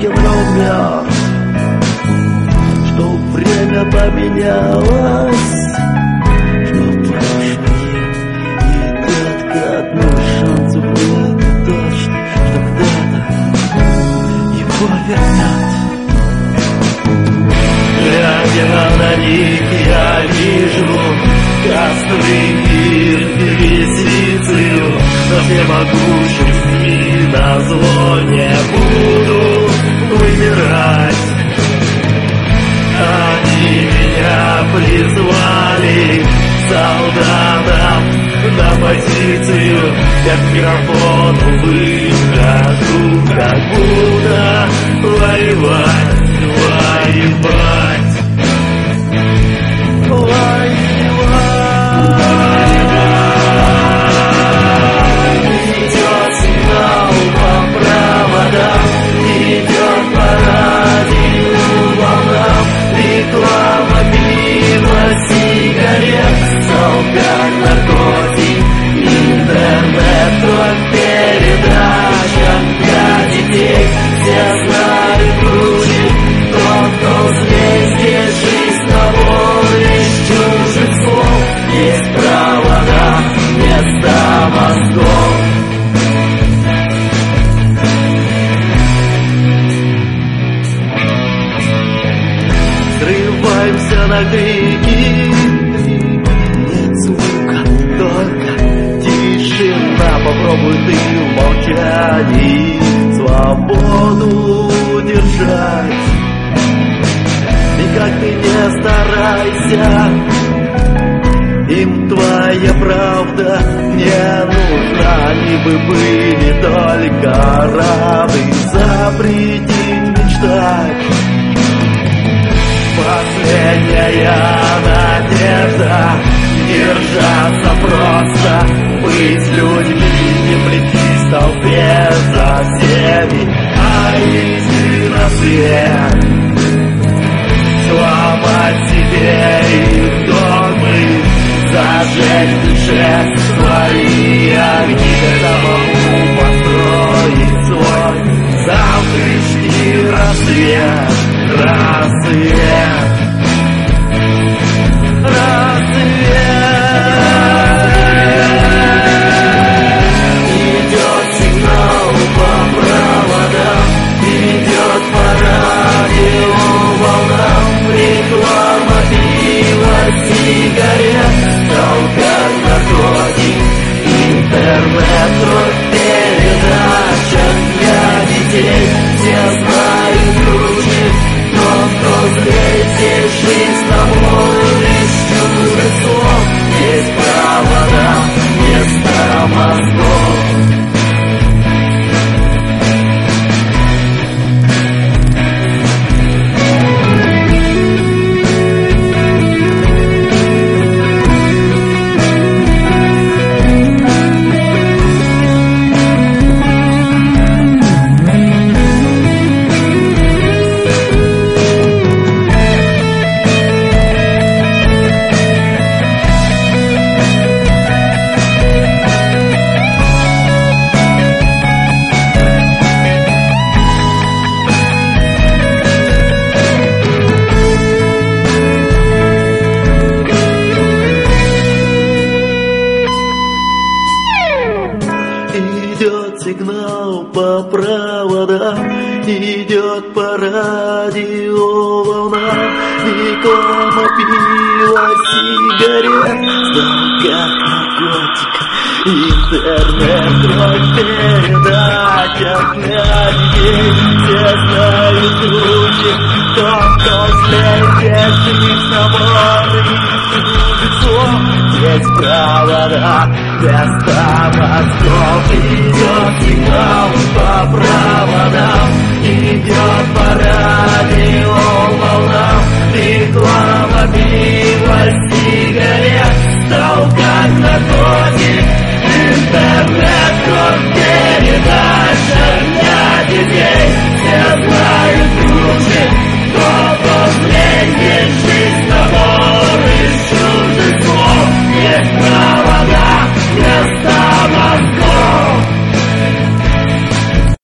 кем он мертв, что время поменялось, что прошлое идет ко дну, шансов нет точно, что когда-то его вернет. Глядя на них, я вижу костры инквизицию, но всемогущими назло не буду вымирать. Они меня призвали солдатам на позицию, я к микрофону выхожу, как будто воевать. Идет сигнал по проводам, идет по радио волнам, реклама пива, сигарет, солдат, наркотик, интернет, передача для детей, все знают кружит. Кто здесь жизнь на воле чужих слов, есть провода вместо мозгов. Срываемся на крики, нет звука, только тишина. Попробуй ты в молчании свободу держать. И как ты не старайся, им твоя правда не нужна. Они бы были только рады запретить мечтать. Последняя надежда держаться просто, быть людьми, не плетись в толпе за всеми, а идти на свет. Сломать себе их догмы, зажечь в душе свои огни, чтобы построить свой завтрашний рассвет, рассвет, рассвет. Идет сигнал по проводам, идет по радио волнам, реклама пива, сигарет, алкоголь, наркотик, интернет, передача для детей, все знают кружит, но кто здесь жизнь на воле чужих слов, есть провода вместо мозгов. Сигнал по проводам, идет по радио волнам, реклама пива, сигарет, как наркотик, интернет, передача для детей, все знают кружит, кто злее, жизнь на море, есть провода вместо мозгов. Идет сигнал по проводам, идет по радио волнам, реклама